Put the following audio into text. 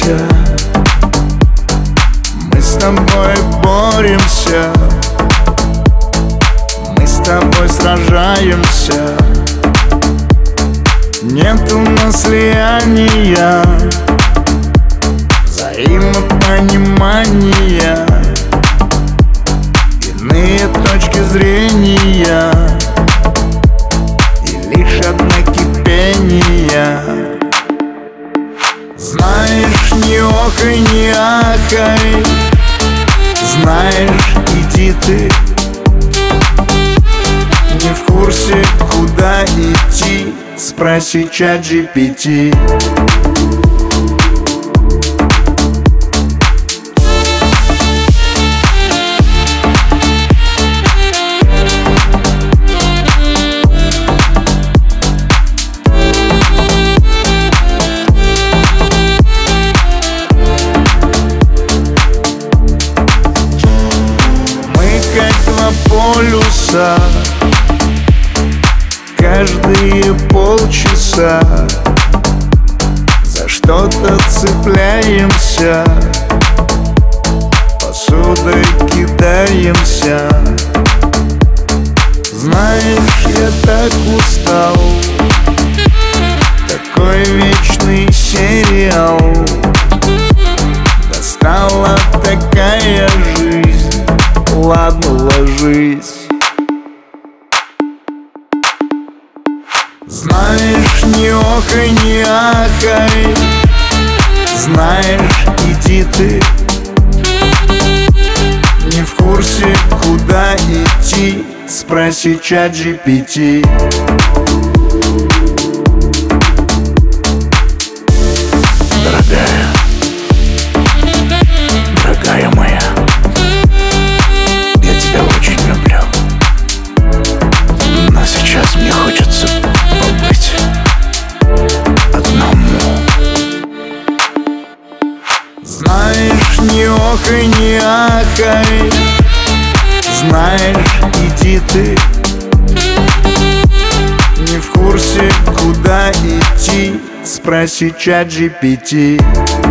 боимся, мы с тобой боремся, мы с тобой сражаемся. Нет у нас слияния, взаимопонимания, иные точки зрения и лишь одно кипение. Знаешь, не охай, не ахай, знаешь, иди ты. Не в курсе, куда идти, спроси ChatGPT. Полюса, каждые полчаса за что-то цепляемся, посудой кидаемся. Знаешь, я так устал, такой вечный сериал. Достала такая жизнь, ладно, ложись. Знаешь, не охай, не ахай, знаешь, иди ты. Не в курсе, куда идти, спроси ChatGPT. Дорогая моя, я тебя очень люблю, но сейчас мне хочется побыть одному. Знаешь, не охай, не ахай, знаешь, иди ты. Не в курсе, куда идти, спроси ChatGPT.